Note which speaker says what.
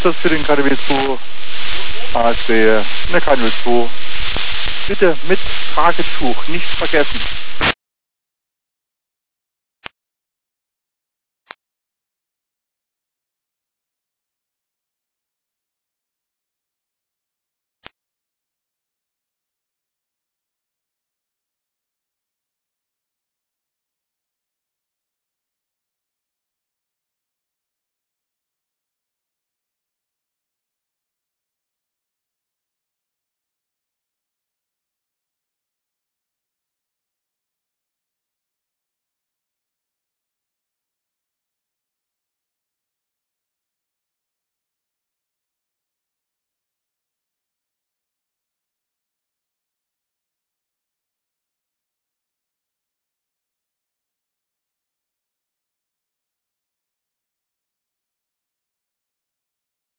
Speaker 1: Das für den KDW 2 ASB, ne KDW 2. Bitte mit Tragetuch nicht vergessen.